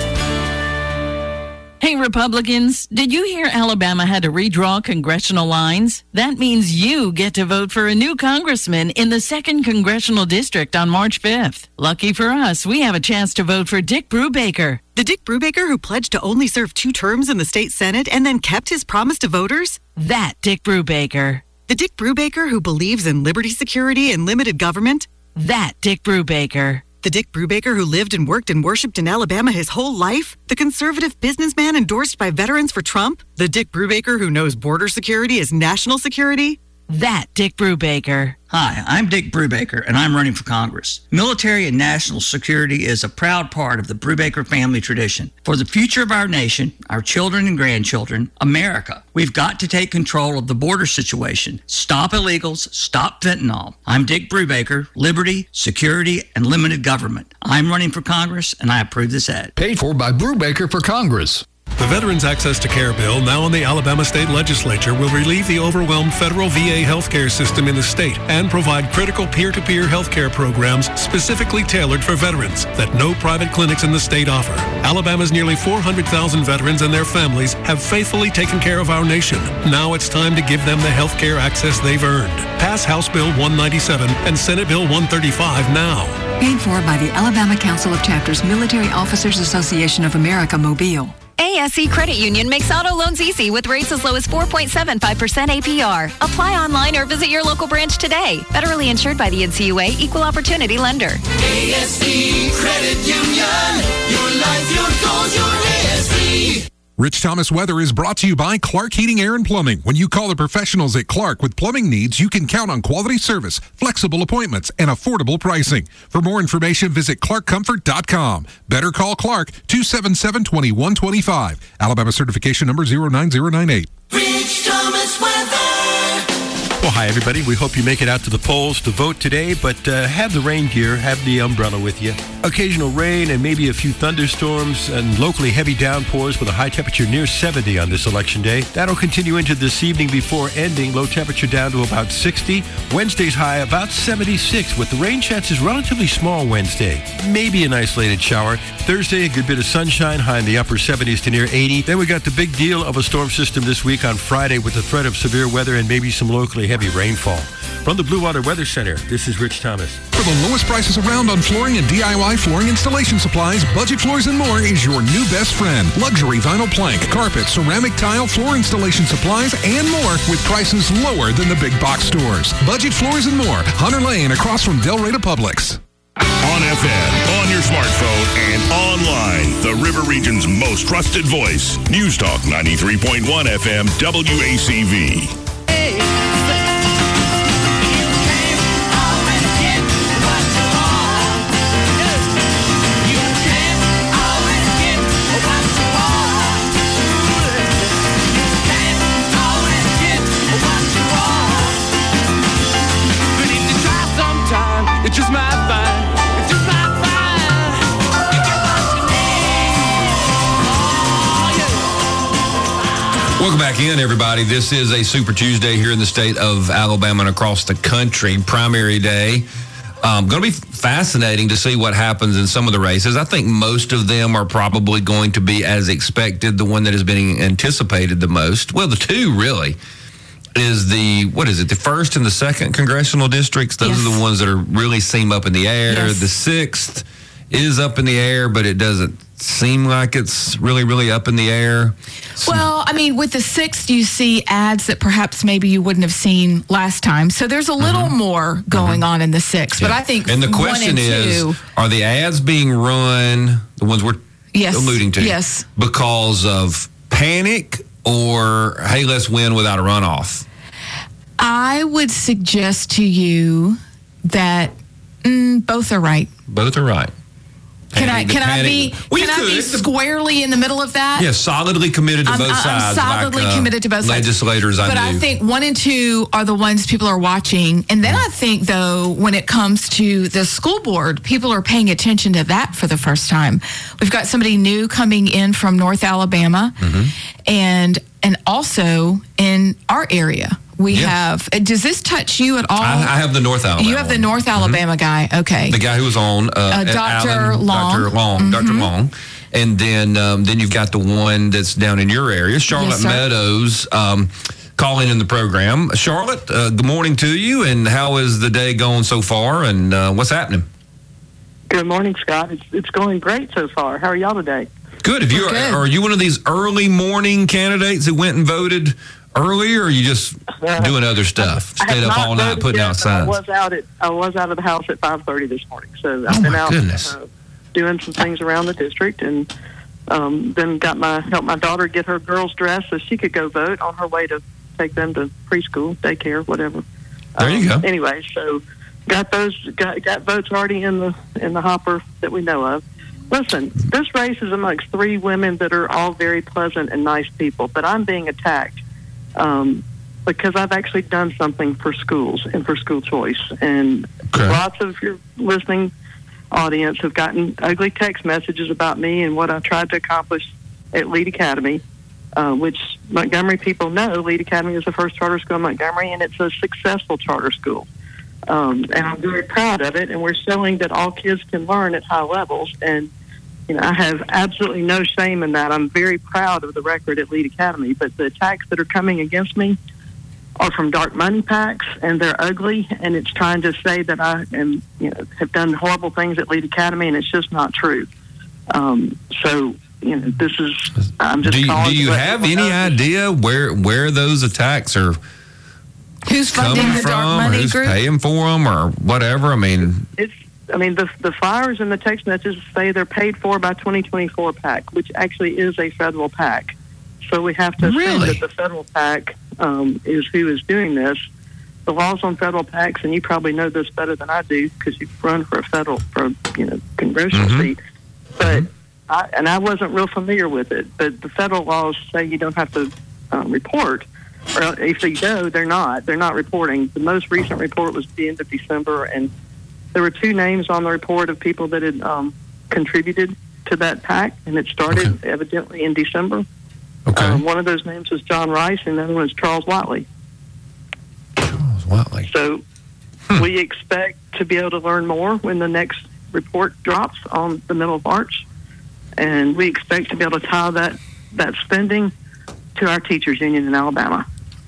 Hey, Republicans, did you hear Alabama had to redraw congressional lines? That means you get to vote for a new congressman in the second Congressional District on March fifth. Lucky for us, we have a chance to vote for Dick Brubaker. The Dick Brubaker who pledged to only serve two terms in the state Senate and then kept his promise to voters? That Dick Brubaker. The Dick Brubaker who believes in liberty, security, and limited government? That Dick Brubaker. The Dick Brubaker who lived and worked and worshipped in Alabama his whole life? The conservative businessman endorsed by veterans for Trump? The Dick Brubaker who knows border security is national security? That Dick Brubaker. Hi, I'm Dick Brubaker, and I'm running for Congress. Military and national security is a proud part of the Brubaker family tradition. For the future of our nation, our children and grandchildren, America, we've got to take control of the border situation. Stop illegals, stop fentanyl. I'm Dick Brubaker, liberty, security, and limited government. I'm running for Congress, and I approve this ad. Paid for by Brubaker for Congress. The Veterans Access to Care bill, now in the Alabama State Legislature, will relieve the overwhelmed federal V A healthcare system in the state and provide critical peer-to-peer healthcare programs specifically tailored for veterans that no private clinics in the state offer. Alabama's nearly four hundred thousand veterans and their families have faithfully taken care of our nation. Now it's time to give them the healthcare access they've earned. Pass House Bill one ninety-seven and Senate Bill one thirty-five now. Paid for by the Alabama Council of Chapters Military Officers Association of America, Mobile. A S E Credit Union makes auto loans easy with rates as low as four point seven five percent A P R. Apply online or visit your local branch today. Federally insured by the N C U A, Equal Opportunity Lender. A S E Credit Union. Your life, your goals, your A S E. Rich Thomas Weather is brought to you by Clark Heating, Air, and Plumbing. When you call the professionals at Clark with plumbing needs, you can count on quality service, flexible appointments, and affordable pricing. For more information, visit clark comfort dot com. Better call Clark, two seven seven, two one two five. Alabama certification number zero nine zero nine eight. Rich Thomas Weather. Well, hi, everybody. We hope you make it out to the polls to vote today, but uh, have the rain gear, have the umbrella with you. Occasional rain and maybe a few thunderstorms and locally heavy downpours with a high temperature near seventy on this election day. That'll continue into this evening before ending. Low temperature down to about sixty. Wednesday's high about seventy-six, with the rain chances relatively small Wednesday. Maybe an isolated shower. Thursday, a good bit of sunshine, high in the upper seventies to near eighty. Then we got the big deal of a storm system this week on Friday with the threat of severe weather and maybe some locally heavy rainfall. From the Blue Water Weather Center, this is Rich Thomas. For the lowest prices around on flooring and D I Y flooring installation supplies, Budget Floors and More is your new best friend. Luxury vinyl plank, carpet, ceramic tile, floor installation supplies, and more with prices lower than the big box stores. Budget Floors and More, Hunter Lane across from Del Rey to Publix. On F M, on your smartphone, and online. The River Region's most trusted voice. News Talk ninety-three point one F M W A C V. It's just my fine. It's just my fine. You get what you need. Oh, yeah. Welcome back in, everybody. This is a Super Tuesday here in the state of Alabama and across the country. Primary day. Um, going to be fascinating to see what happens in some of the races. I think most of them are probably going to be as expected. The one that has been anticipated the most, well, the two really, is the, what is it, the first and the second congressional districts. Those yes. are the ones that are really seem up in the air. Yes. The sixth is up in the air, but it doesn't seem like it's really, really up in the air. Well, I mean, with the sixth, you see ads that perhaps maybe you wouldn't have seen last time. So there's a little mm-hmm. more going mm-hmm. on in the sixth. Yeah. But I think and the question one and is, two, are the ads being run, the ones we're yes. alluding to, yes. because of panic or, hey, let's win without a runoff? I would suggest to you that mm, both are right. Both are right. Can Panic, I can I panic. be well, can I be squarely in the middle of that? Yeah, solidly committed to I'm, both I'm sides. solidly like, uh, committed to both legislators sides. I but knew. I think one and two are the ones people are watching, and then I think though when it comes to the school board, people are paying attention to that for the first time. We've got somebody new coming in from North Alabama, mm-hmm. and and also in our area. We yeah. have, does this touch you at all? I, I have the North Alabama. You have the North Alabama mm-hmm. guy, okay. The guy who was on uh, uh, Doctor Allen, Long. Doctor Long, mm-hmm. Doctor Long. And then um, then you've got the one that's down in your area, Charlotte yes, Meadows, um, calling in the program. Charlotte, uh, good morning to you, and how is the day going so far, and uh, what's happening? Good morning, Scott. It's, it's going great so far. How are y'all today? Good. If you are, are you one of these early morning candidates who went and voted early, or are you just doing other stuff? Stayed up all night putting yet, out signs? I was out at I was out of the house at five thirty this morning, so I've oh been my out uh, doing some things around the district, and um, then got my helped my daughter get her girls dressed so she could go vote on her way to take them to preschool, daycare, whatever. There you um, go. Anyway, so got those got got votes already in the in the hopper that we know of. Listen, this race is amongst three women that are all very pleasant and nice people, but I'm being attacked um, because I've actually done something for schools and for school choice. And okay. lots of your listening audience have gotten ugly text messages about me and what I tried to accomplish at Lead Academy, uh, which Montgomery people know. Lead Academy is the first charter school in Montgomery, and it's a successful charter school. Um, and I'm very proud of it, and we're showing that all kids can learn at high levels. And, you know, I have absolutely no shame in that. I'm very proud of the record at Lead Academy, but the attacks that are coming against me are from dark money packs, and they're ugly, and it's trying to say that I am, you know, have done horrible things at Lead Academy, and it's just not true. Um, so, you know, this is, I'm just Do you, calling do you have any know. idea where where those attacks are Who's funding coming the from, dark money or who's group? paying for them, or whatever? I mean, It's, I mean, the the flyers and the text messages say they're paid for by twenty twenty-four PAC, which actually is a federal PAC. So we have to assume Really? that the federal PAC um, is who is doing this. The laws on federal PACs, and you probably know this better than I do because you've run for a federal, for a, you know, congressional Mhm. seat. But I, and I wasn't real familiar with it. But the federal laws say you don't have to um, report. Or if they do, they're not. They're not reporting. The most recent report was the end of December, and there were two names on the report of people that had um, contributed to that PAC, and it started Okay. evidently in December. okay. Um, one of those names was John Rice, and the other one is Charles Watley. Charles Watley. So we expect to be able to learn more when the next report drops on the middle of March, and we expect to be able to tie that, that spending to our teachers' union in Alabama.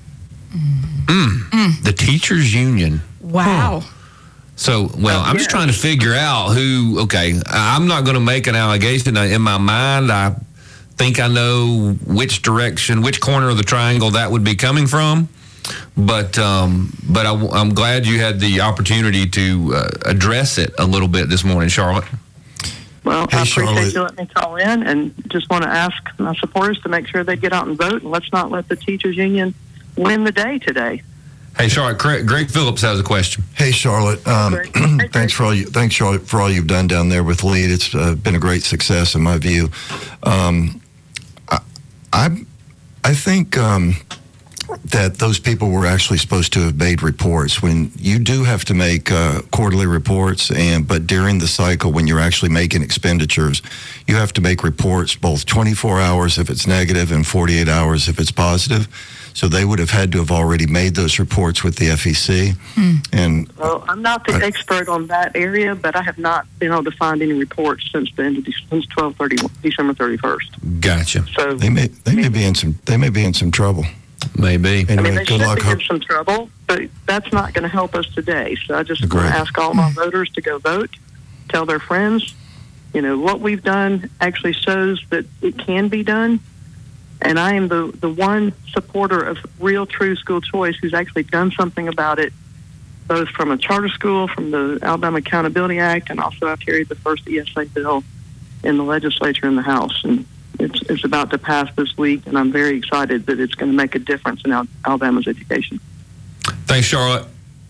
Mm. The teachers union. Wow. So, well, I'm just trying to figure out who, okay, I'm not going to make an allegation. In my mind, I think I know which direction, which corner of the triangle that would be coming from. But um, but I, I'm glad you had the opportunity to uh, address it a little bit this morning, Charlotte. Well, Hey, I appreciate Charlotte. you letting me call in, and just want to ask my supporters to make sure they get out and vote, and let's not let the teachers union win the day today. Hey, Charlotte, Greg, Greg Phillips has a question. Hey, Charlotte. Um, thanks for all you. Thanks, Charlotte, for all you've done down there with LEAD. It's uh, been a great success in my view. Um, I, I, I think um, that those people were actually supposed to have made reports. When you do have to make uh, quarterly reports, and but during the cycle when you're actually making expenditures, you have to make reports both twenty-four hours if it's negative and forty-eight hours if it's positive. So they would have had to have already made those reports with the F E C. Hmm. And Well, I'm not the I- expert on that area, but I have not been able to find any reports since the end of Dec- since twelve thirty December thirty-first. Gotcha. So they may they may be in some they may be in some trouble. Maybe. Anyway, I mean, they good should luck. be Hope- in some trouble, but that's not going to help us today. So I just Agreed. want to ask all my voters to go vote, tell their friends. You know, what we've done actually shows that it can be done. And I am the, the one supporter of real, true school choice who's actually done something about it, both from a charter school, from the Alabama Accountability Act, and also I carried the first E S A bill in the legislature in the House. And it's, it's about to pass this week, and I'm very excited that it's going to make a difference in Al- Alabama's education. Thanks, Charlotte.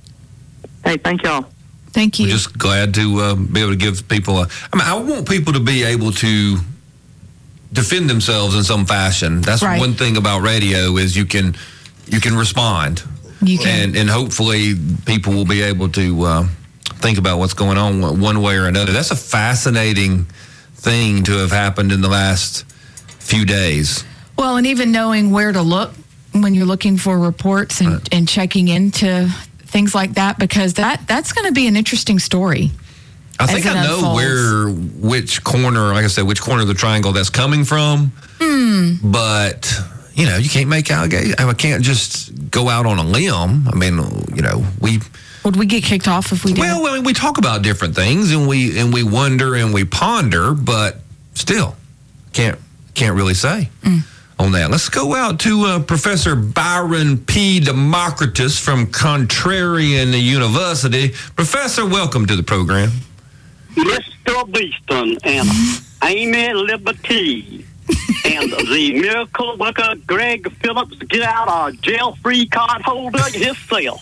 Hey, thank y'all. Thank you. We're just glad to uh, be able to give people a. I mean, I want people to be able to defend themselves in some fashion. That's Right. one thing about radio is you can you can respond, You can. and and hopefully people will be able to uh, think about what's going on one way or another. That's a fascinating thing to have happened in the last few days. Well, and even knowing where to look when you're looking for reports and, and checking into things like that, because that that's going to be an interesting story. I think as it I know unfolds. where, which corner, like I said, which corner of the triangle that's coming from. Hmm. But, you know, you can't make allegations. I can't just go out on a limb. I mean, you know, we. Would we get kicked off if we did? Well, well, we talk about different things and we and we wonder and we ponder, but still can't can't really say Mm. on that. Let's go out to uh, Professor Byron P. Democritus from Contrarian University. Professor, welcome to the program. Mister Beeston and Amy Liberty and the miracle worker Greg Phillips get out a jail-free card holder himself.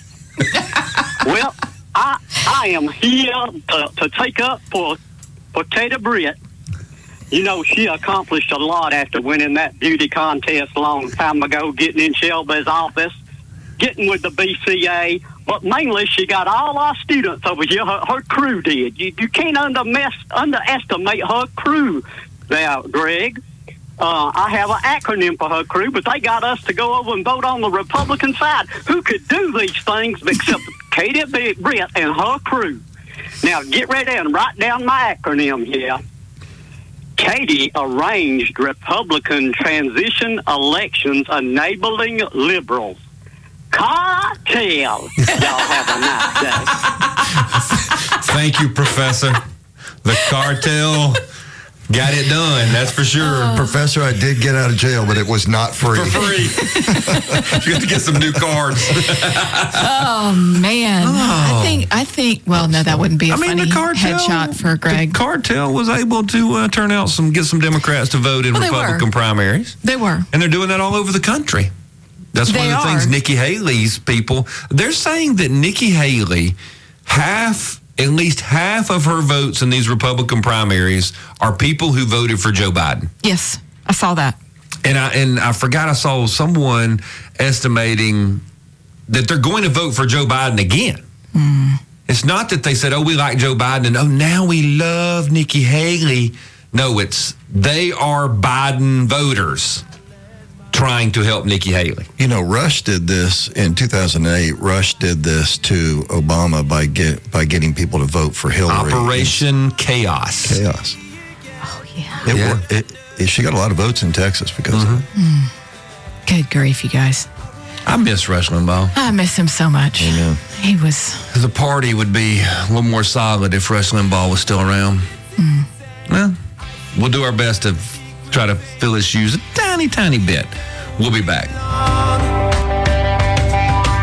Well, I I am here to, to take up for Potato Britt. You know, she accomplished a lot after winning that beauty contest a long time ago, getting in Shelby's office, getting with the B C A, but mainly she got all our students over here, her, her crew did. You, you can't undermes- underestimate her crew there, Greg. Uh, I have an acronym for her crew, but they got us to go over and vote on the Republican side. Who could do these things except Katie B- Britt and her crew? Now, get ready and write down my acronym here. Katie arranged Republican transition elections enabling liberals. Cartel. Y'all have a nice day. Thank you, Professor. The cartel got it done, that's for sure. Professor, I did get out of jail, but it was not free. For free. You got to get some new cards. Oh man, I think I think. Well, no, that wouldn't be a I mean, funny the cartel, headshot for Greg. The cartel was able to uh, turn out some, get some Democrats to vote in Well, they were. Republican primaries. They were. And they're doing that all over the country. That's one They of the things are. Nikki Haley's people, they're saying that Nikki Haley, half, at least half of her votes in these Republican primaries are people who voted for Joe Biden. Yes, I saw that. And I and I forgot I saw someone estimating that they're going to vote for Joe Biden again. It's not that they said, oh, we like Joe Biden and oh, now we love Nikki Haley. No, it's they are Biden voters trying to help Nikki Haley. You know, Rush did this in two thousand eight. Rush did this to Obama by get by getting people to vote for Hillary. Operation Chaos. Chaos. Oh yeah. It, Yeah. wor- it, it, she got a lot of votes in Texas because of it. Mm. Good grief, you guys. I miss Rush Limbaugh. I miss him so much. Amen. He was. The party would be a little more solid if Rush Limbaugh was still around. Mm. Well, we'll do our best to f- try to fill his shoes a tiny, tiny bit. We'll be back.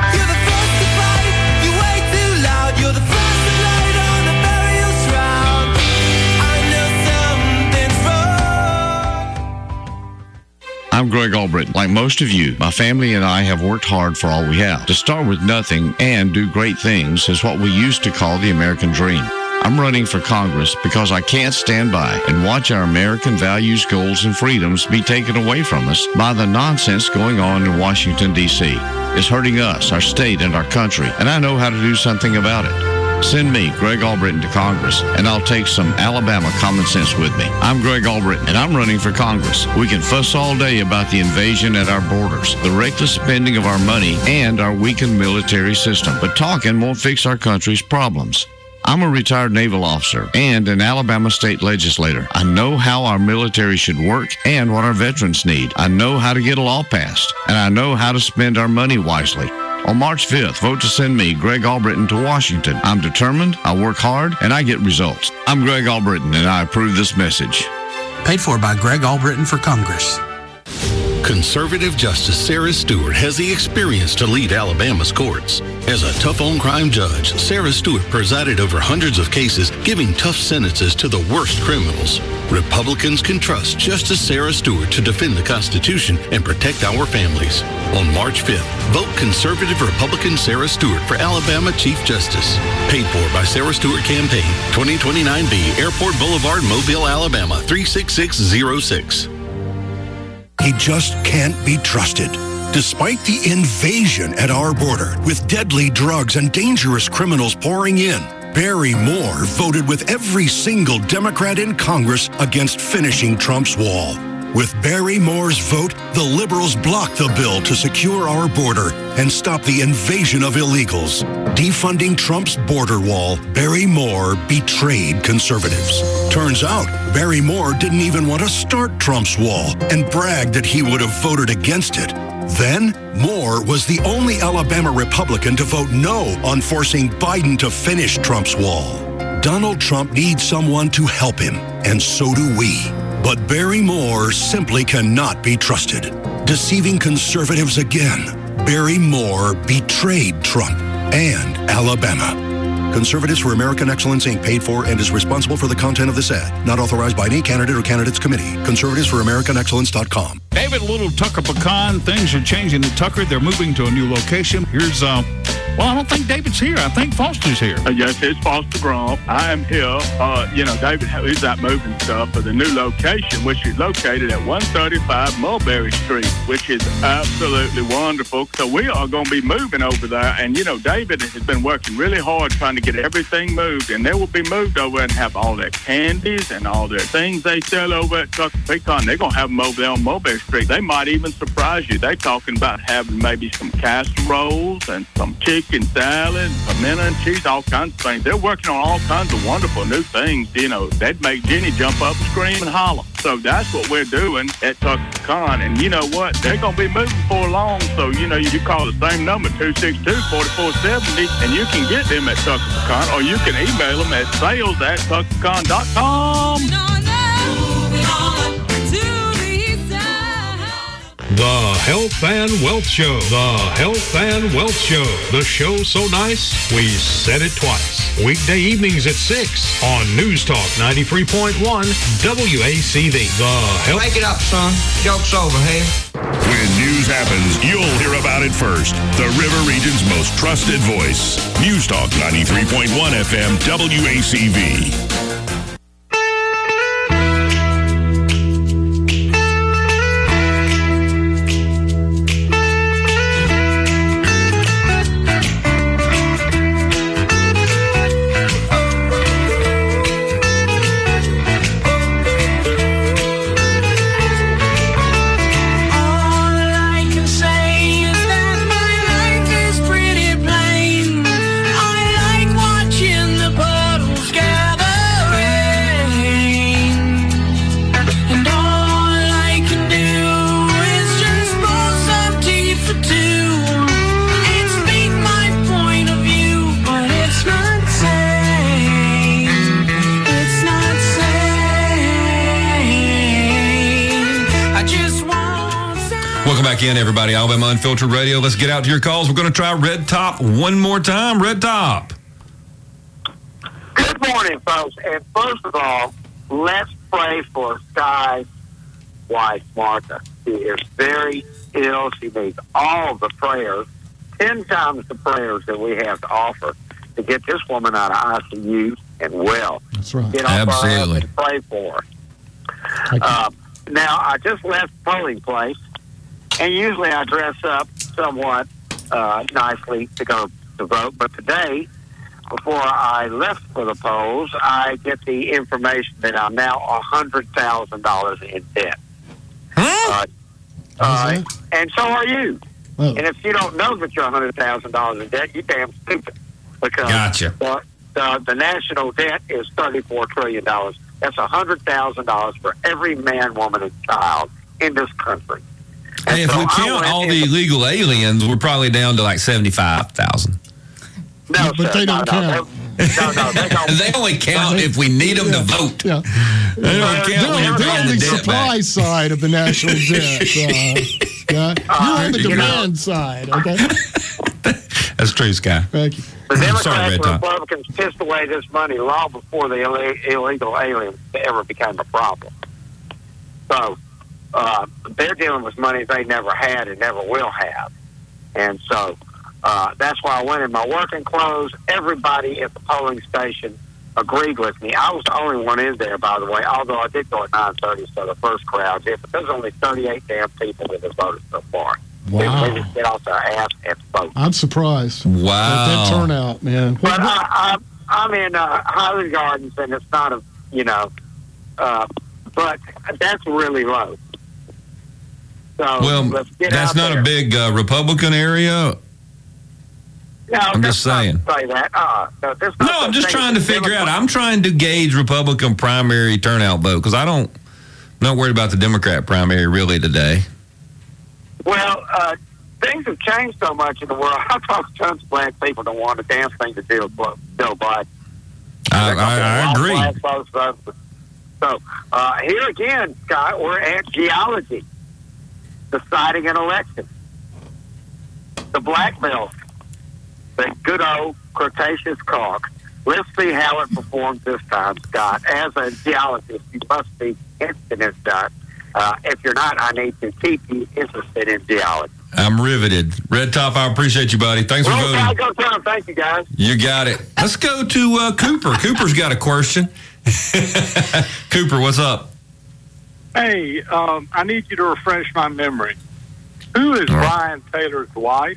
I'm Greg Albritton. Like most of you, my family and I have worked hard for all we have. To start with nothing and do great things is what we used to call the American dream. I'm running for Congress because I can't stand by and watch our American values, goals, and freedoms be taken away from us by the nonsense going on in Washington, D C It's hurting us, our state, and our country, and I know how to do something about it. Send me, Greg Albritton, to Congress, and I'll take some Alabama common sense with me. I'm Greg Albritton, and I'm running for Congress. We can fuss all day about the invasion at our borders, the reckless spending of our money, and our weakened military system, but talking won't fix our country's problems. I'm a retired naval officer and an Alabama state legislator. I know how our military should work and what our veterans need. I know how to get a law passed, and I know how to spend our money wisely. On March fifth, vote to send me, Greg Albritton, to Washington. I'm determined, I work hard, and I get results. I'm Greg Albritton, and I approve this message. Paid for by Greg Albritton for Congress. Conservative Justice Sarah Stewart has the experience to lead Alabama's courts. As a tough-on-crime judge, Sarah Stewart presided over hundreds of cases, giving tough sentences to the worst criminals. Republicans can trust Justice Sarah Stewart to defend the Constitution and protect our families. On March fifth, vote Conservative Republican Sarah Stewart for Alabama Chief Justice. Paid for by Sarah Stewart Campaign, twenty twenty-nine B, Airport Boulevard, Mobile, Alabama, three six six zero six. He just can't be trusted. Despite the invasion at our border, with deadly drugs and dangerous criminals pouring in, Barry Moore voted with every single Democrat in Congress against finishing Trump's wall. With Barry Moore's vote, the liberals blocked the bill to secure our border and stop the invasion of illegals. Defunding Trump's border wall, Barry Moore betrayed conservatives. Turns out, Barry Moore didn't even want to start Trump's wall and bragged that he would have voted against it. Then, Moore was the only Alabama Republican to vote no on forcing Biden to finish Trump's wall. Donald Trump needs someone to help him, and so do we. But Barry Moore simply cannot be trusted. Deceiving conservatives again, Barry Moore betrayed Trump and Alabama. Conservatives for American Excellence, Incorporated paid for and is responsible for the content of this ad. Not authorized by any candidate or candidates committee. Conservatives for American Excellence dot com. David, Little Tucker Pecan, things are changing at Tucker. They're moving to a new location. Here's, uh, well, I don't think David's here. I think Foster's here. Uh, yes, it's Foster Grom. I am here. Uh, you know, David, he's out moving stuff for the new location, which is located at one thirty-five Mulberry Street, which is absolutely wonderful. So we are going to be moving over there. And, you know, David has been working really hard trying to get everything moved. And they will be moved over and have all their candies and all their things they sell over at Tucker Pecan. They're going to have them over there on Mulberry Street. They might even surprise you. They're talking about having maybe some casseroles and some chicken salad, pimento and cheese, all kinds of things. They're working on all kinds of wonderful new things. You know, that'd make Jenny jump up and scream and holler. So that's what we're doing at Tucker Pecan. And you know what? They're going to be moving for long. So, you know, you call the same number, two six two, four four seven zero, and you can get them at Tucker Pecan, or you can email them at sales at tucker pecan dot com. The Health and Wealth Show. The Health and Wealth Show. The show so nice, we said it twice. Weekday evenings at six on News Talk ninety-three point one W A C V. The Health... Make it up, son. Joke's over, hey? When news happens, you'll hear about it first. The River Region's most trusted voice. News Talk ninety-three point one F M W A C V. In everybody, Alabama Unfiltered Radio. Let's get out to your calls. We're going to try Red Top one more time. Red Top. Good morning, folks. And first of all, let's pray for skies wife, Martha. She is very ill. She needs all the prayers, ten times the prayers that we have to offer to get this woman out of I C U and well. That's right. Get off our ass Absolutely. and pray for her. Uh, now, I just left the polling place, and usually I dress up somewhat uh, nicely to go to vote, but today, before I left for the polls, I get the information that I'm now one hundred thousand dollars in debt. Uh, uh, and so are you. Oh. And if you don't know that you're one hundred thousand dollars in debt, you're damn stupid. Because Gotcha. the, the, the national debt is thirty-four trillion dollars. That's one hundred thousand dollars for every man, woman, and child in this country. And Hey, if so we I count went all in- the illegal aliens, we're probably down to like seventy-five thousand. No, But sir, they no, don't no, count. They, no, no, they don't. They only count if we need them to vote. Yeah. They don't count They're, when you're they're paying on the the debt supply back. side of the national debt. Uh, Scott. You're on the you know- demand side, okay? That's true, Sky. Thank you. The Sorry, Democrats Red and Top. Republicans pissed away this money long before the Ill- illegal aliens ever became a problem. So uh, they're dealing with money they never had and never will have. And so uh, that's why I went in my working clothes. Everybody at the polling station agreed with me. I was the only one in there, by the way, although I did go at nine thirty, so the first crowd did. But there's only thirty-eight damn people that have voted so far. Wow. They, they just get off their ass and vote. I'm surprised. Wow. At that turnout, man. But I, I, I'm in uh, Highland Gardens, and it's not a, you know, uh, but that's really low. So Well, let's get that's out not there. a big uh, Republican area. No, I'm just that's not saying. to Say that. Uh, no, there's No, no I'm such just thing trying to as figure out. Democrat- I'm trying to gauge Republican primary turnout vote because I don't, I'm not worried about the Democrat primary really today. Well, uh, things have changed so much in the world. I talk to tons of black people that want a damn thing to do with Joe Biden. I, I, I agree. Black folks vote. So uh, here again, Scott, we're at geology, deciding an election. The black belt, the good old Cretaceous cork. Let's see how it performs this time, Scott. As a geologist, you must be interested in that. Uh, if you're not, I need to keep you interested in geology. I'm riveted. Red Top, I appreciate you, buddy. Thanks for Well, voting. gotta go down. Thank you, guys. You got it. Let's go to uh, Cooper. Cooper's got a question. Cooper, what's up? Hey, um, I need you to refresh my memory. Who is All right. Brian Taylor's wife?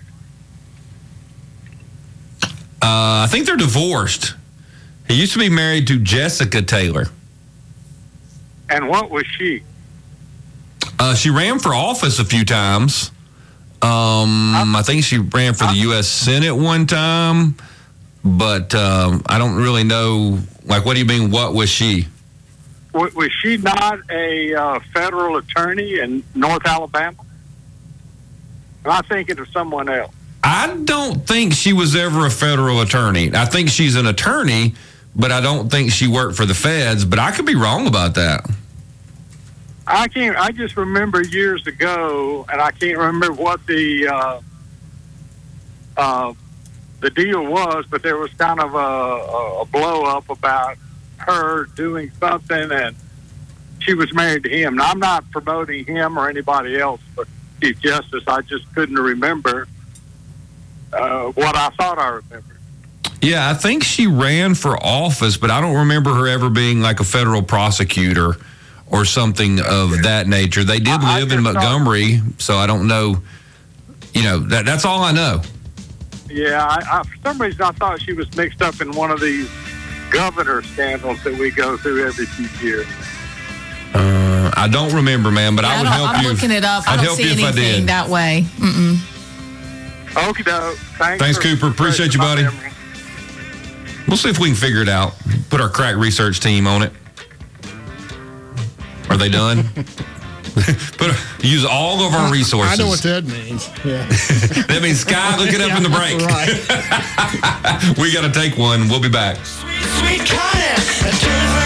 Uh, I think they're divorced. He used to be married to Jessica Taylor. And what was she? Uh, she ran for office a few times. Um, I think she ran for the U S Senate one time, but um, I don't really know. Like, what do you mean? What was she? W- was she not a uh, federal attorney in North Alabama? Am I thinking of someone else? I don't think she was ever a federal attorney. I think she's an attorney, but I don't think she worked for the feds. But I could be wrong about that. I can't. I just remember years ago, and I can't remember what the uh, uh, the deal was, but there was kind of a, a blow up about her doing something, and she was married to him. Now, I'm not promoting him or anybody else, but Chief Justice, I just couldn't remember uh, what I thought I remembered. Yeah, I think she ran for office, but I don't remember her ever being like a federal prosecutor or something of that nature. They did I- I live in just Montgomery, so I don't know. You know, that, that's all I know. Yeah, I, I, for some reason I thought she was mixed up in one of these governor scandals that we go through every few years. Uh, I don't remember, man, but Yeah, I would don't- help I'm you. looking it up. I I'd don't help see you if I anything did. that way. Mm-mm. Okie doke. Thanks, Thanks, for- Cooper. Appreciate you, my buddy. memory. We'll see if we can figure it out. Put our crack research team on it. Are they done? Put use all of our resources. I know what that means. Yeah. That means Sky, look it up in the break. Right. We got to take one. We'll be back. Sweet Connie, turn her